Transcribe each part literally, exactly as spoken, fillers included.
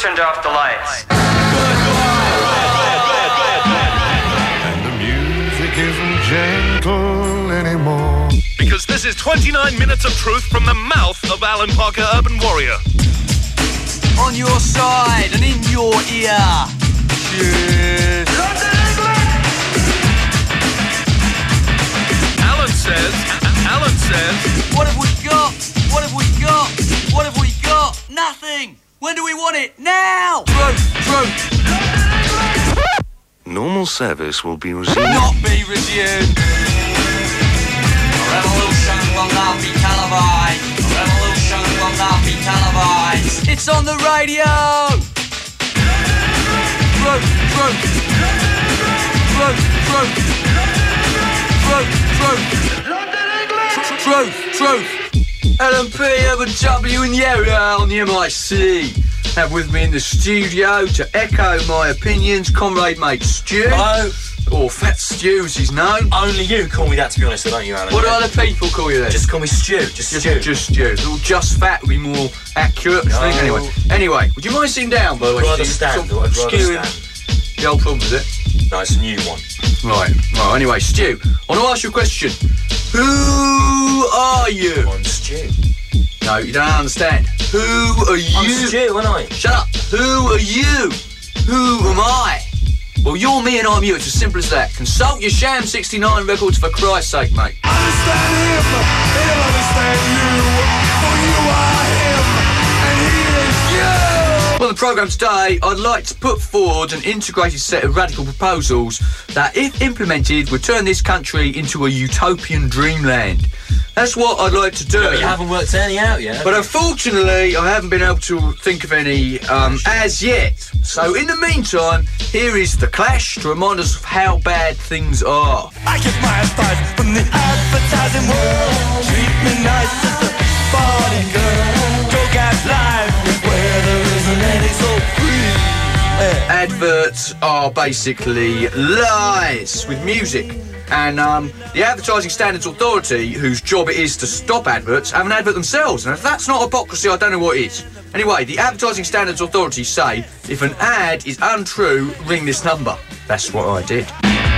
turned off the lights. And the music isn't gentle anymore. Because this is twenty-nine minutes of truth from the mouth of Alan Parker, Urban Warrior. On your side and in your ear. Cheers. Alan says, Alan says... What have we got? What have we got? What have we got? Nothing. When do we want it? Now. Truth, truth. Normal service will be resumed. Not be resumed. Revolution will not be televised. Revolution will not be televised. It's on the radio. Truth, truth. Truth, truth. Truth, truth. Truth, truth. L M P, Urban W in the area on the M I C. Have with me in the studio to echo my opinions, comrade mate Stu. Hello. Or Fat Stu as he's known. Only you call me that, to be honest, don't you, Alan? What do other people call you then? Just call me Stu. Just, Just Stu. Just Stu. Well, just Fat would be more accurate. No. I think. Anyway, anyway, would you mind sitting down, by the way? I'd rather Stu? stand. Sort of I'd rather skewing stand. the old problem, is it? No, it's a new one. Right. Right. Anyway, Stu, I want to ask you a question. Who are you? I'm Stu. No, you don't understand. Who are you? I'm Stu, aren't I? Shut up. Who are you? Who am I? Well, you're me and I'm you. It's as simple as that. Consult your Sham sixty-nine records for Christ's sake, mate. Understand him, he'll understand you. For you are him, and he is you. Well, on the programme today, I'd like to put forward an integrated set of radical proposals that, if implemented, would turn this country into a utopian dreamland. That's what I'd like to do. Yeah, but you haven't worked any out yet. But unfortunately, I haven't been able to think of any um, as yet. So in the meantime, here is The Clash to remind us of how bad things are. I get my advice from the advertising world. Treat me nice as a body girl. Drug out life where there isn't any so free. Yeah. Adverts are basically lies with music. And um, the Advertising Standards Authority, whose job it is to stop adverts, have an advert themselves. And if that's not hypocrisy, I don't know what is. Anyway, the Advertising Standards Authority say, if an ad is untrue, ring this number. That's what I did.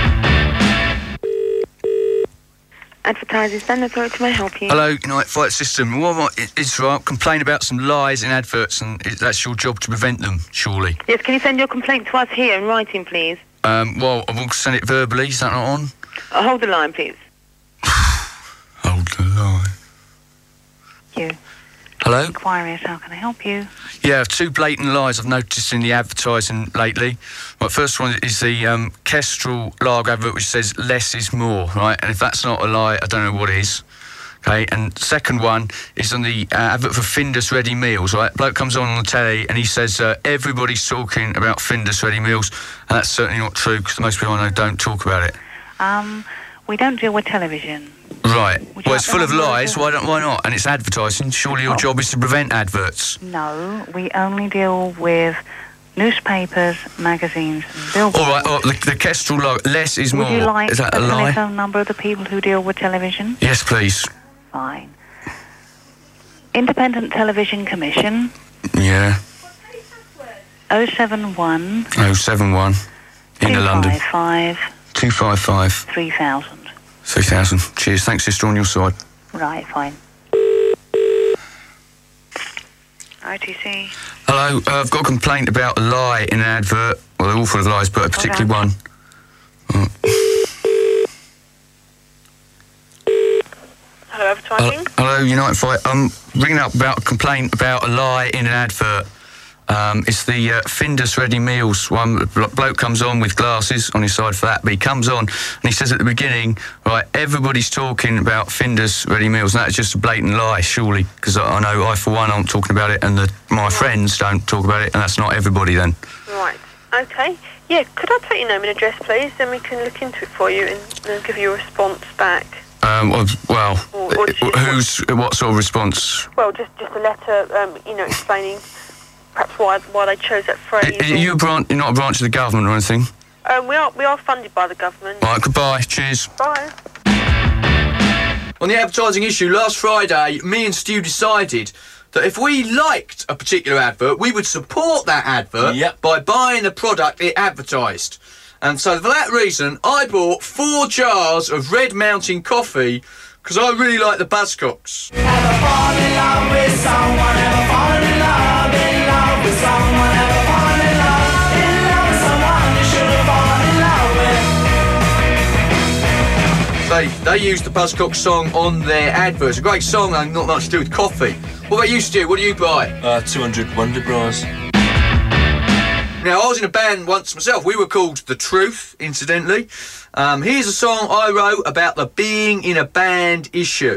Advertising Standards Authority, may I help you? Hello, United Fight System. What am I, it- it's right, complain about some lies in adverts, and it, that's your job to prevent them, surely. Yes, can you send your complaint to us here in writing, please? Um, well, I will send it verbally, is that not on? Uh, hold the line, please. Hold the line. You. Hello? Inquiries, how can I help you? Yeah, two blatant lies I've noticed in the advertising lately. Right, first one is the um, Kestrel lager advert, which says less is more, right? And if that's not a lie, I don't know what is. Okay, and second one is on the uh, advert for Findus Ready Meals, right? Bloke comes on on the telly and he says uh, everybody's talking about Findus Ready Meals, and that's certainly not true, because most people I know don't talk about it. Um, we don't deal with television. Right. Would you Well, it's like full the of number lies. of the- Why don't? Why not? And it's advertising. Surely your Oh. job is to prevent adverts. No, we only deal with newspapers, magazines, and billboards. All right. Oh, the, the Kestrel lager. Less is Would more. you like is that the a lie? telephone number of the people who deal with television? Yes, please. Fine. Independent Television Commission, Yeah. oh seven one Oh seven one. Inner London. two five five Two five five three thousand. three thousand. Cheers. Thanks, sister. On your side. Right, fine. I T C. Hello. Uh, I've got a complaint about a lie in an advert. Well, they're all full of lies, but a particular one. Oh. Hello, advertising. Uh, hello, United Fight. I'm ringing up about a complaint about a lie in an advert. Um, it's the uh, Findus Ready Meals one. The blo- bloke comes on with glasses on his side for that, but he comes on and he says at the beginning, right, everybody's talking about Findus Ready Meals, and that's just a blatant lie, surely, because I, I know I, for one, aren't talking about it, and the, my friends don't talk about it, and that's not everybody then. Right. Okay. Yeah, could I take your name and address, please? Then we can look into it for you and, and give you a response back. Um, well, well Or- or just- who's, what sort of response? Well, just just a letter, um, you know, explaining perhaps why why they chose that phrase. Are you a branch, you're not a branch of the government or anything? Um, we are we are funded by the government. Right, goodbye, cheers. Bye. On the advertising issue, last Friday, me and Stu decided that if we liked a particular advert, we would support that advert Yep. by buying the product it advertised. And so for that reason, I bought four jars of Red Mountain coffee because I really like the Buzzcocks. Ever fall in love with someone, ever fall in love, in love with someone, ever fall in love, in love with someone you should have fallen in love with. They, they used the Buzzcocks song on their advert. It's a great song and not much to do with coffee. What about you, Stu? What do you buy? Uh, two hundred Wonder Bras. Now, I was in a band once myself. We were called The Truth, incidentally. Um, here's a song I wrote about the being in a band issue.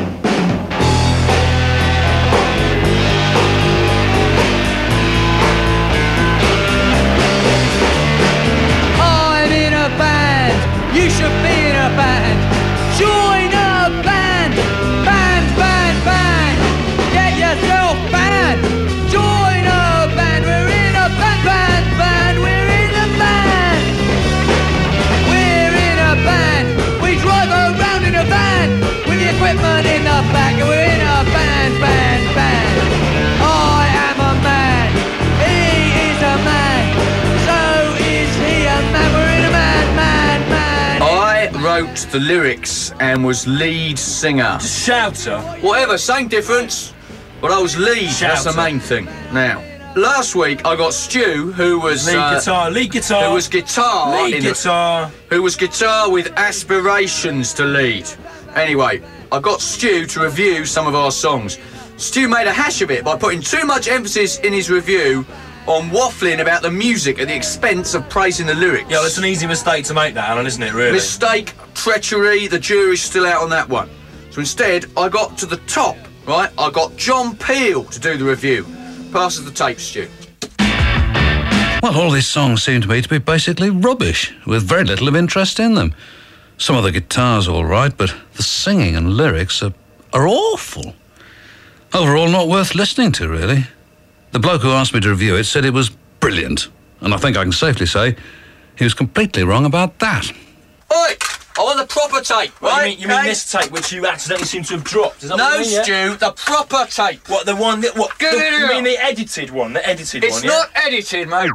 I'm in a band, you should be in a band. Join a band, band, band, band. Get yourself banned. Join a band, we're in a band, band, band. We're in a band. We're in a band. We drive around in a van with the equipment in the back, and we're in a band, band, band. I am a man, he is a man, so is he a man. We're in a man, man, man. I wrote the lyrics and was lead singer. Shouter. Whatever, same difference, but I was lead. That's the Shouter. main thing. Now, last week I got Stu, who was Lead uh, guitar, lead guitar. who was guitar, lead in the- guitar. who was guitar with aspirations to lead. Anyway, I got Stu to review some of our songs. Stu made a hash of it by putting too much emphasis in his review on waffling about the music at the expense of praising the lyrics. Yeah, it's an easy mistake to make that, Alan, isn't it, really? Mistake, treachery, the jury's still out on that one. So instead, I got to the top, right? I got John Peel to do the review. Passes the tape, Stu. Well, all these songs seem to me to be basically rubbish, with very little of interest in them. Some of the guitar's all right, but the singing and lyrics are, are awful. Overall, not worth listening to, really. The bloke who asked me to review it said it was brilliant, and I think I can safely say he was completely wrong about that. Oi! I want the proper tape, What, right? you mean, you mean Okay? this tape, which you accidentally seem to have dropped? Is that No, what you mean, yeah? Stu, the proper tape. What, the one that... What, Get the, it you out. mean the edited one? The edited It's one, yeah? not edited, mate.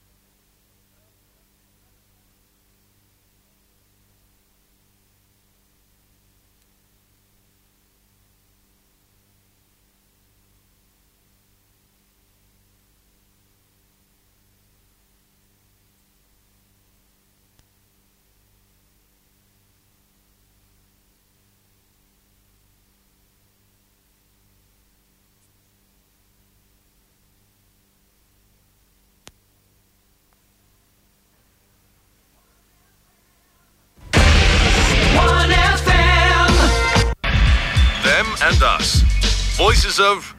Them and us. Voices of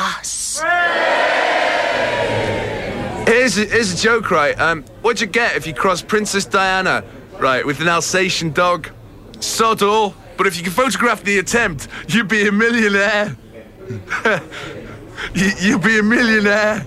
Here's a, here's a joke, right? Um, what'd you get if you cross Princess Diana, right, with an Alsatian dog? Sod all. But if you can photograph the attempt, you'd be a millionaire. you, you'd be a millionaire.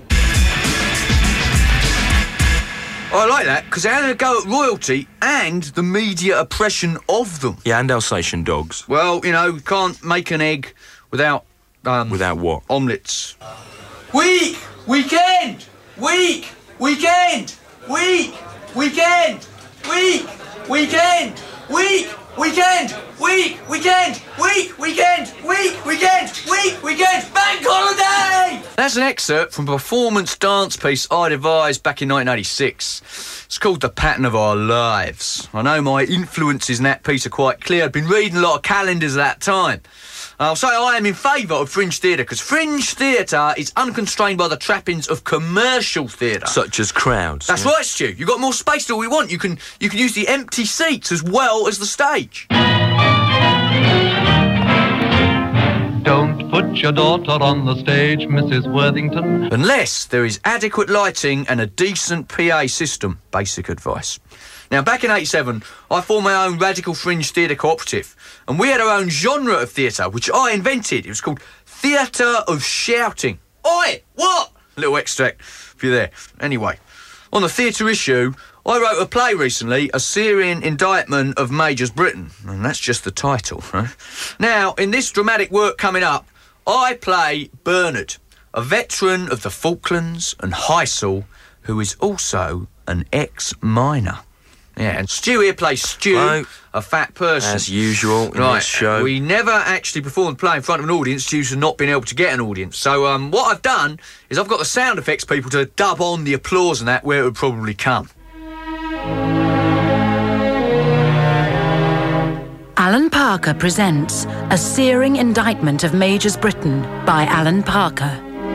I like that, because they're having a go at royalty and the media oppression of them. Yeah, and Alsatian dogs. Well, you know, you can't make an egg without... Um, Without what? Omelettes. Week! Weekend! Week! Weekend! Week! Weekend! Week! Weekend! Week! Weekend! Week! Weekend! Week! Weekend! Week! Weekend! Week! Weekend! Bank holiday! That's an excerpt from a performance dance piece I devised back in nineteen eighty-six. It's called The Pattern of Our Lives. I know my influences in that piece are quite clear. I've been reading a lot of calendars at that time. I'll say I am in favour of fringe theatre, because fringe theatre is unconstrained by the trappings of commercial theatre. Such as crowds. That's right, Stu. You've got more space than we want. You can you can use the empty seats as well as the stage. Don't put your daughter on the stage, Missus Worthington. Unless there is adequate lighting and a decent P A system. Basic advice. Now, back in eighty-seven, I formed my own radical fringe theatre cooperative, and we had our own genre of theatre, which I invented. It was called Theatre of Shouting. Oi! What? A little extract for you there. Anyway, on the theatre issue, I wrote a play recently, A Syrian Indictment of Majors Britain, and that's just the title, right? Now, in this dramatic work coming up, I play Bernard, a veteran of the Falklands and Heysel, who is also an ex-miner. Yeah, and Stu here plays Stu, Hello. a fat person. As usual in right, this show. we never actually performed play in front of an audience due to not being able to get an audience. So um, what I've done is I've got the sound effects people to dub on the applause and that where it would probably come. Alan Parker presents A Searing Indictment of Majors Britain by Alan Parker.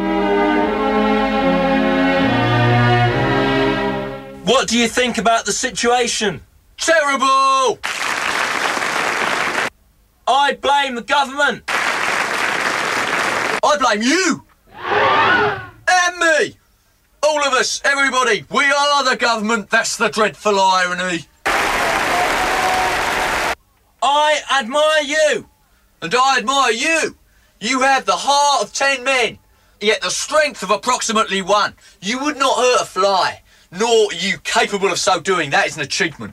What do you think about the situation? Terrible! I blame the government. I blame you! And me! All of us, everybody, we are the government, that's the dreadful irony. I admire you. And I admire you. You have the heart of ten men, yet the strength of approximately one. You would not hurt a fly, nor are you capable of so doing. That is an achievement.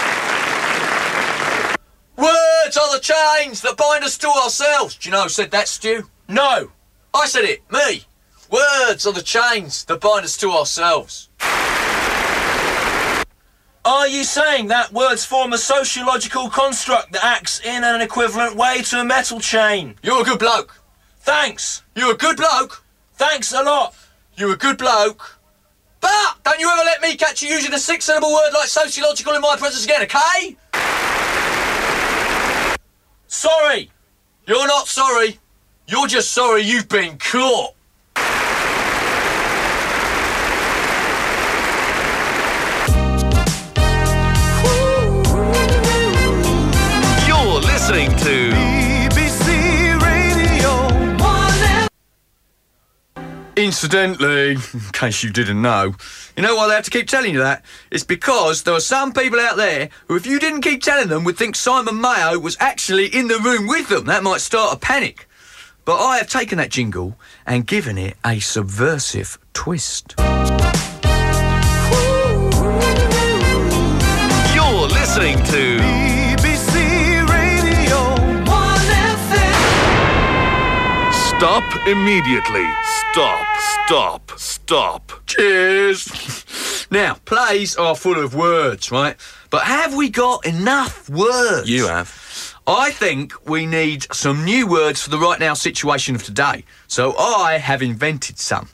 Words are the chains that bind us to ourselves. Do you know who said that, Stu? No. I said it, me. Words are the chains that bind us to ourselves. Are you saying that words form a sociological construct that acts in an equivalent way to a metal chain? You're a good bloke. Thanks. You're a good bloke. Thanks a lot. You're a good bloke. But don't you ever let me catch you using a six-syllable word like sociological in my presence again, okay? Sorry. You're not sorry. You're just sorry you've been caught. You're listening to B B C Radio one. Incidentally, in case you didn't know, you know why they have to keep telling you that? It's because there are some people out there who, if you didn't keep telling them, would think Simon Mayo was actually in the room with them. That might start a panic. But I have taken that jingle and given it a subversive twist. You're listening to B B C Radio one F M. Stop immediately. Stop. Stop. Stop. Cheers. Now, plays are full of words, right? But have we got enough words? You have. I think we need some new words for the right now situation of today. So I have invented some.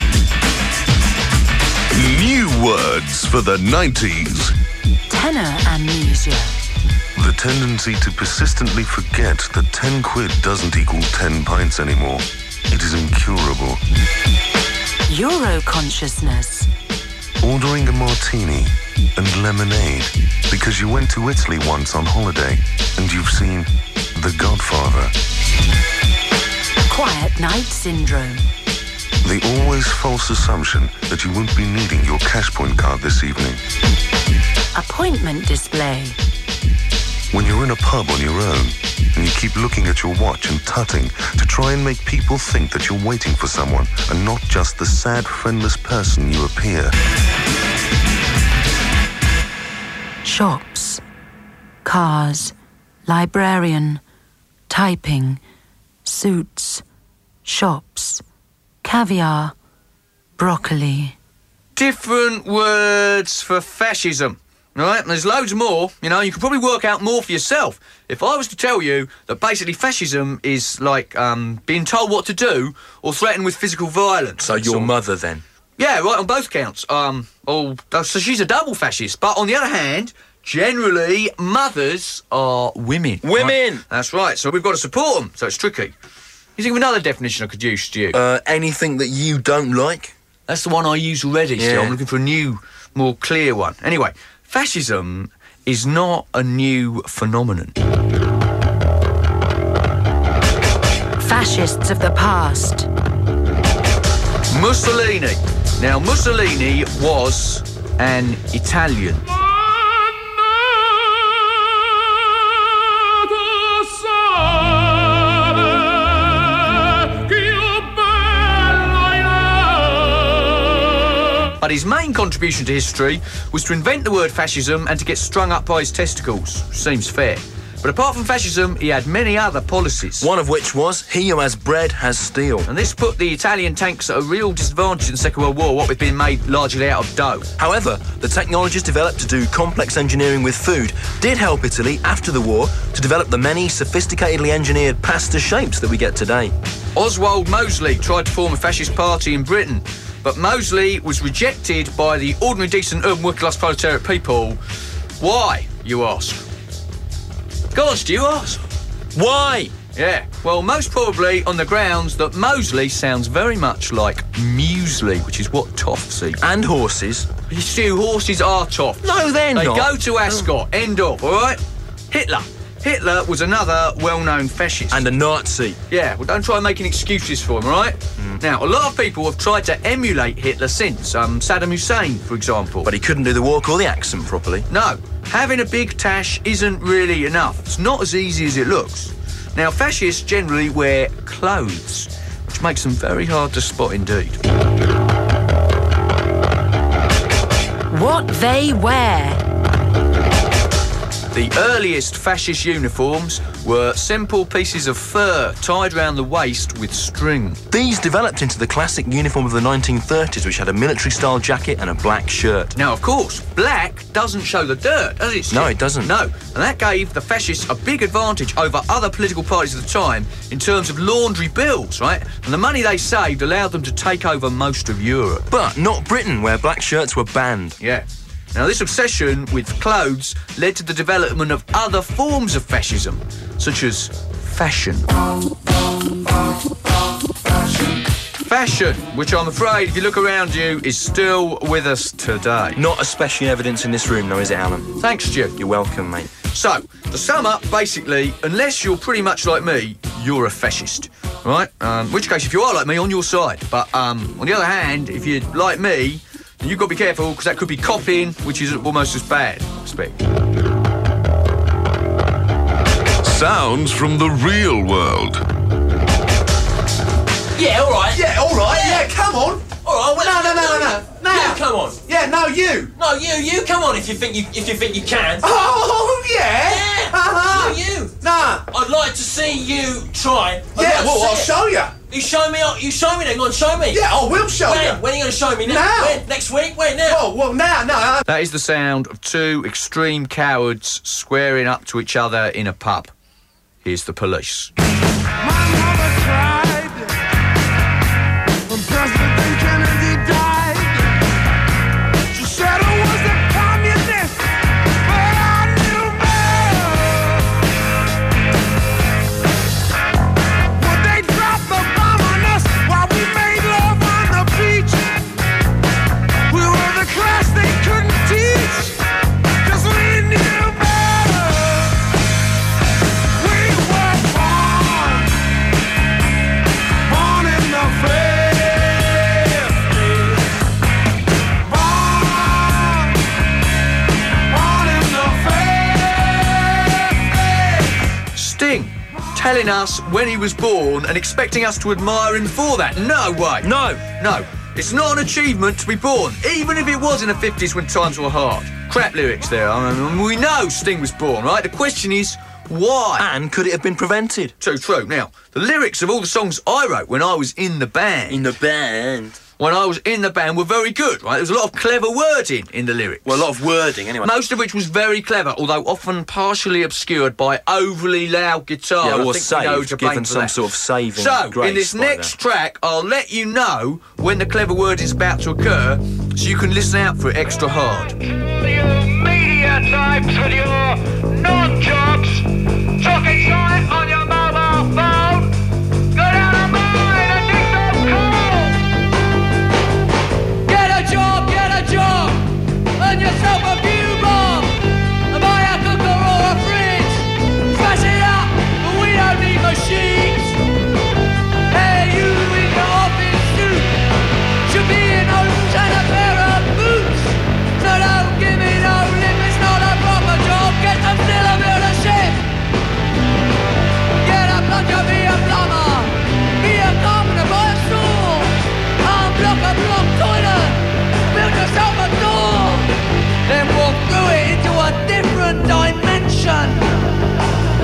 New words for the nineties. Tenor amnesia. The tendency to persistently forget that ten quid doesn't equal ten pints anymore. It is incurable. Euro consciousness. Ordering a martini and lemonade because you went to Italy once on holiday and you've seen The Godfather. Quiet night syndrome. The always false assumption that you won't be needing your Cashpoint card this evening. Appointment display. When you're in a pub on your own and you keep looking at your watch and tutting to try and make people think that you're waiting for someone and not just the sad, friendless person you appear. Shops. Cars. Librarian. Typing. Suits. Shops. Caviar. Broccoli. Different words for fascism. Right, there's loads more. You know, you could probably work out more for yourself. If I was to tell you that basically fascism is like um, being told what to do or threatened with physical violence. So your mother then? Yeah, right, on both counts. Um, oh, so she's a double fascist. But on the other hand, generally, mothers are women. Women! Right? That's right, so we've got to support them, so it's tricky. You think of another definition I could use, Stu? Uh, anything that you don't like? That's the one I use already, Yeah. Stu. I'm looking for a new, more clear one. Anyway, fascism is not a new phenomenon. Fascists of the past. Mussolini. Now, Mussolini was an Italian. But his main contribution to history was to invent the word fascism and to get strung up by his testicles. Seems fair. But apart from fascism, he had many other policies. One of which was, he who has bread has steel. And this put the Italian tanks at a real disadvantage in the Second World War, what with being made largely out of dough. However, the technologies developed to do complex engineering with food did help Italy after the war to develop the many sophisticatedly engineered pasta shapes that we get today. Oswald Mosley tried to form a fascist party in Britain, but Mosley was rejected by the ordinary, decent, urban, working-class proletariat people. Why, you ask? Go on, Stu, you ask. Why? Yeah, well, most probably on the grounds that Mosley sounds very much like muesli, which is what toffs eat. And horses. Stu, horses are toffs. No, they're they not. They go to Ascot, oh. End of, all right? Hitler. Hitler was another well-known fascist. And a Nazi. Yeah, well, don't try making excuses for him, all right? Mm. Now, a lot of people have tried to emulate Hitler since. Um, Saddam Hussein, for example. But he couldn't do the walk or the accent properly. No. Having a big tash isn't really enough. It's not as easy as it looks. Now, fascists generally wear clothes, which makes them very hard to spot indeed. What they wear. The earliest fascist uniforms were simple pieces of fur tied around the waist with string. These developed into the classic uniform of the nineteen thirties, which had a military-style jacket and a black shirt. Now, of course, black doesn't show the dirt, does it, Steve? No, it doesn't. No, and that gave the fascists a big advantage over other political parties of the time in terms of laundry bills, right? And the money they saved allowed them to take over most of Europe. But not Britain, where black shirts were banned. Yeah. Now, this obsession with clothes led to the development of other forms of fascism, such as fashion. Fashion, which I'm afraid, if you look around you, is still with us today. Not especially evidence in this room, though, is it, Alan? Thanks, Stu. You're welcome, mate. So, to sum up, basically, unless you're pretty much like me, you're a fascist, right? Um, in which case, if you are like me, on your side. But um, on the other hand, if you're like me, then you've got to be careful, because that could be copying, which is almost as bad, I expect. Sounds from the real world. Yeah, all right. Yeah, all right. Yeah, Yeah. come on. All right. Well, No, no, no, no, no. No. You come on. Yeah, no, you. No, you, you come on if you think you if you think you can. Oh, yeah. Yeah. Uh-huh. You, you. Nah. I'd like to see you try. I'd Yeah, like to well, see I'll it. show you. You show me. You show me then. Go on, show me. Yeah, I will show when? you. When are you going to show me? Now. Now. When? Next week? When? Now? Oh, well, now, no. That is the sound of two extreme cowards squaring up to each other in a pub. Here's the police. Telling us when he was born and expecting us to admire him for that. No way. No. No. It's not an achievement to be born, even if it was in the fifties when times were hard. Crap lyrics there. I mean, we know Sting was born, right? The question is, why? And could it have been prevented? True, true. Now, the lyrics of all the songs I wrote when I was in the band... In the band? When I was in the band were very good, right? There was a lot of clever wording in the lyrics. Well, a lot of wording, anyway. Most of which was very clever, although often partially obscured by overly loud guitar. Yeah, I or think we know saved, to blame given for some that. sort of saving So, grace in this by next that. track, I'll let you know when the clever word is about to occur, so you can listen out for it extra hard. You media types with your non-jobs, talking shit on your mobile phone, go down a mine and dig some coal. Get a job, get a job, earn yourself a few bob, and buy a cooker or a fridge, smash it up, but we don't need machines. Hey, you in your office suit, should be in hose and a pair of boots, so don't give me no lip, it's not a proper job, get some still a build a ship. Get a plunger, be a plumber, be a carpenter, buy a saw, unblock a block toilet, build yourself a door, then walk through it into a different dimension.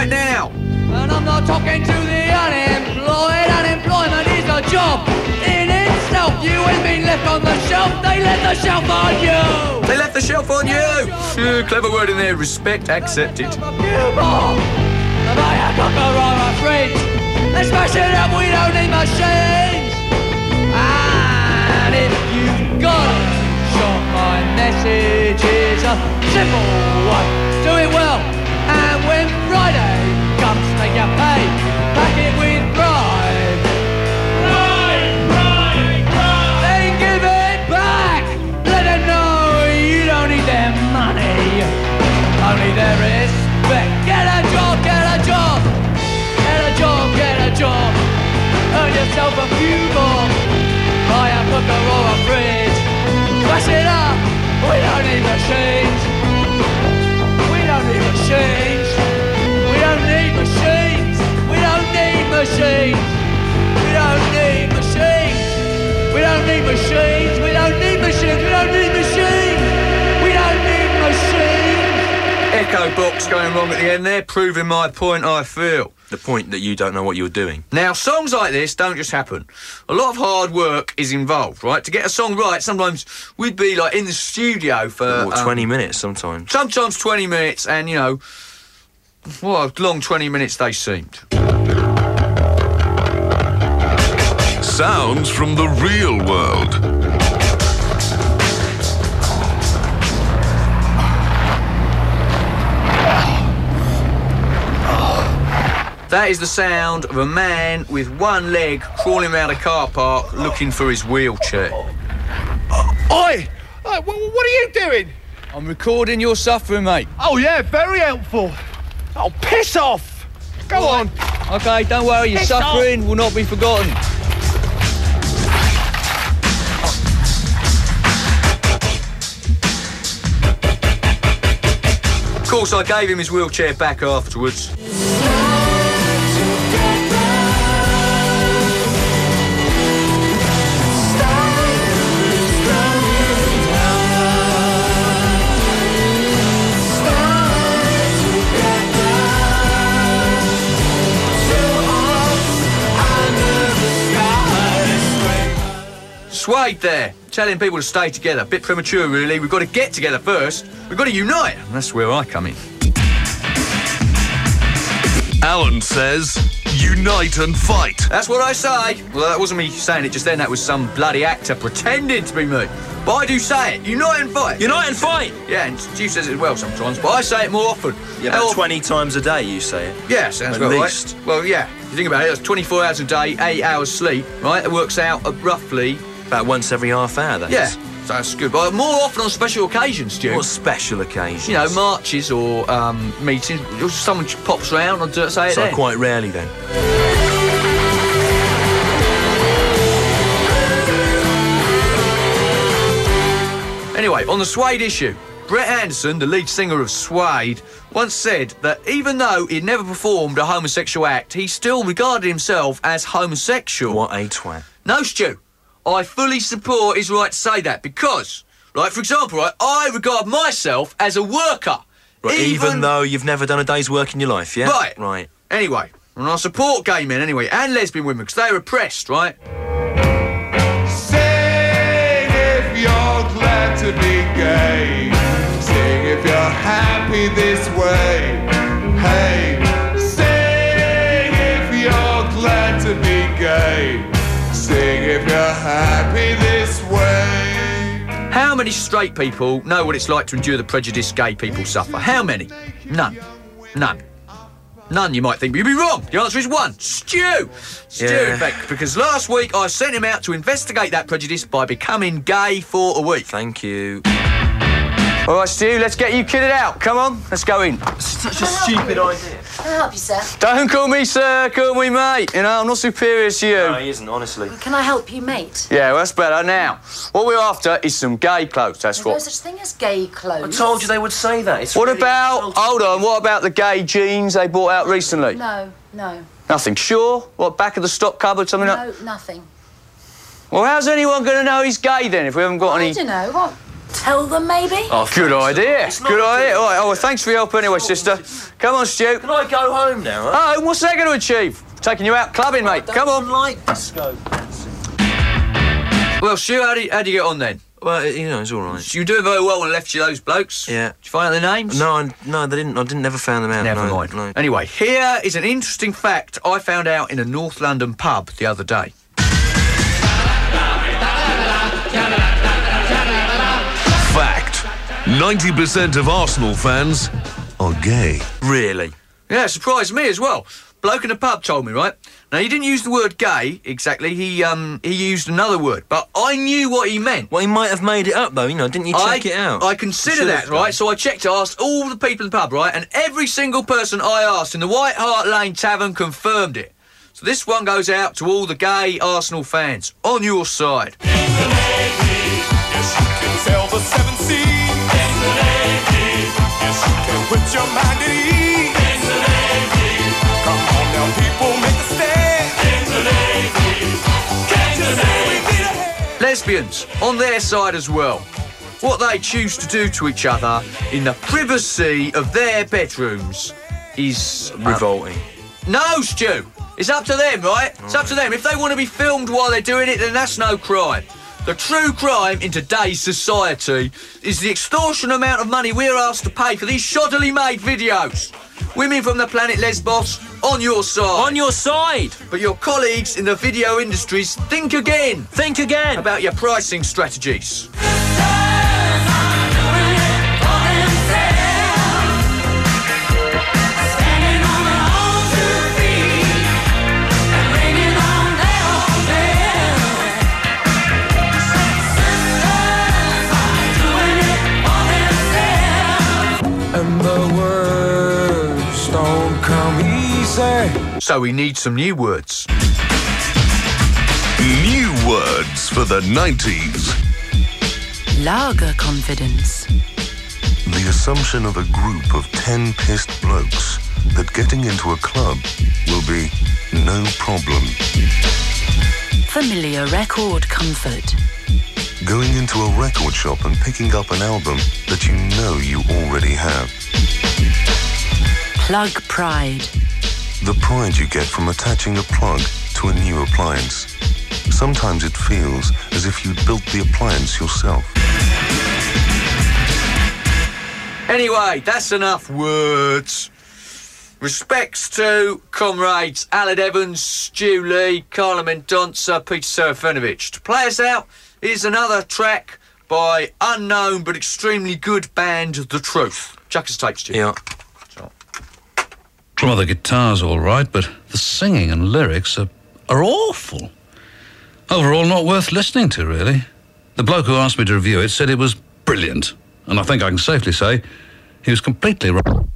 right now. And I'm not talking to the unemployed. Unemployment is a job in itself. You ain't been left on the shelf. They left the shelf on you. They left the shelf on you. Phew, clever word in there. Respect accepted. Buy a cooker or a fridge. Let's smash it up. We don't need machines. And if you've got it, short, my message is a simple one. Do it well. And when Friday comes, take your pay. Pack it with pride. Pride, pride, pride. Then give it back. Let them know you don't need their money, only their respect. Get a job, get a job. Get a job, get a job. Earn yourself a few bob. Buy a cooker or a fridge. Smash it up. We don't need machines. We don't need machines. We don't need machines. We don't need machines. We don't need machines. We don't need machines. We don't need machines. We don't need machines. We don't need machines. Echo box going wrong at the end there, proving my point, I feel. The point that you don't know what you're doing. Now, songs like this don't just happen. A lot of hard work is involved, right? To get a song right, sometimes we'd be, like, in the studio for... Or twenty um, minutes sometimes. Sometimes twenty minutes, and, you know, what a long twenty minutes they seemed. Sounds from the real world. That is the sound of a man with one leg crawling around a car park looking for his wheelchair. Oi! Oi, what are you doing? I'm recording your suffering, mate. Oh, yeah, very helpful. Oh, piss off! Go on. OK, don't worry, your Piss suffering off. will not be forgotten. Of course, I gave him his wheelchair back afterwards. Suede there, telling people to stay together. Bit premature, really. We've got to get together first. We've got to unite. And that's where I come in. Alan says, unite and fight. That's what I say. Well, that wasn't me saying it just then. That was some bloody actor pretending to be me. But I do say it. Unite and fight. Unite and fight! Yeah, and Stu says it as well sometimes, but I say it more often. Yeah, about twenty times a day you say it. Yeah, sounds At about least. right. Well, yeah, if you think about it, that's twenty-four hours a day, eight hours sleep, right? It works out at roughly... About once every half hour, that Yeah, is. so that's good. But more often on special occasions, Stu. What special occasions? You know, marches or um, meetings. Someone pops round, I'd do- say it So there. quite rarely then. Anyway, on the Suede issue, Brett Anderson, the lead singer of Suede, once said that even though he'd never performed a homosexual act, he still regarded himself as homosexual. What a twat. No, Stu. I fully support his right to say that because, right, for example, right, I regard myself as a worker. Right, even... though you've never done a day's work in your life, yeah? Right. Right. Anyway, and I support gay men anyway, and lesbian women, because they're oppressed, right? Sing if you're glad to be gay. Sing if you're happy this way. Hey, sing if you're glad to be gay. Sing if you're happy this way. How many straight people know what it's like to endure the prejudice gay people suffer? How many? None. None. None, you might think, but you'd be wrong. The answer is one. Stu! Stu, Yeah. in fact, because last week I sent him out to investigate that prejudice by becoming gay for a week. Thank you. All right, Stu, let's get you kitted out. Come on, let's go in. Such a stupid idea. Can I help you, sir? Don't call me sir, call me mate. You know, I'm not superior to you. No, he isn't, honestly. Can I help you, mate? Yeah, well, that's better. Now, what we're after is some gay clothes, that's There's no what. such thing as gay I clothes. told you they would say that. It's What really about, insulting. hold on, what about the gay jeans they brought out recently? No, no, Nothing. Sure? What, back of the stock cupboard, something like... no, nothing. Well, how's anyone going to know he's gay then if we haven't got I any... don't know. What? tell them, maybe? Oh, good idea. Good idea. All right, oh, well, thanks for your help anyway, sister. Come on, Stu. Can I go home now? Huh? Oh, what's that going to achieve? Taking you out clubbing, mate. Come on. Like disco. Well, Stu, how do you, how do you get on then? Well, you know, it's all right. You were doing very well when I left you those blokes. Yeah. Did you find out their names? No, I, no, they didn't. I didn't never found them out. Never no, mind. No. Anyway, here is an interesting fact I found out in a North London pub the other day. Fact. ninety percent of Arsenal fans are gay. Really? Yeah, it surprised me as well. Bloke in a pub told me, right? Now, he didn't use the word gay, exactly. He um he used another word, but I knew what he meant. Well, he might have made it up, though, you know, didn't you check I, it out? I consider that, right? So I checked, asked all the people in the pub, right? And every single person I asked in the White Hart Lane Tavern confirmed it. So this one goes out to all the gay Arsenal fans. On your side. Tell the seven seas. It's the Navy. Yes, you can put your mind at ease. It's the Navy. Come on now, people, make a stand. It's the Navy. Can't you say we need a hand? Lesbians, on their side as well. What they choose to do to each other in the privacy of their bedrooms is... revolting. No, Stu. It's up to them, right? It's up to them. If they want to be filmed while they're doing it, then that's no crime. The true crime in today's society is the extortion amount of money we're asked to pay for these shoddily made videos. Women from the planet Lesbos, on your side. On your side. But your colleagues in the video industries, think again. Think again. About your pricing strategies. And the words don't come easy. So we need some new words. New words for the nineties. Lager confidence. The assumption of a group of ten pissed blokes that getting into a club will be no problem. Familiar record comfort. Going into a record shop and picking up an album that you know you already have. Plug pride. The pride you get from attaching a plug to a new appliance. Sometimes it feels as if you'd built the appliance yourself. Anyway, that's enough words. Respects to comrades Alan Evans, Stu Lee, Carla Mendonça, Peter Serafinovich. To play us out is another track by unknown but extremely good band The Truth. Chuck us tapes, Stu. Yeah. Some of the guitar's all right, but the singing and lyrics are, are awful. Overall, not worth listening to, really. The bloke who asked me to review it said it was brilliant, and I think I can safely say he was completely wrong.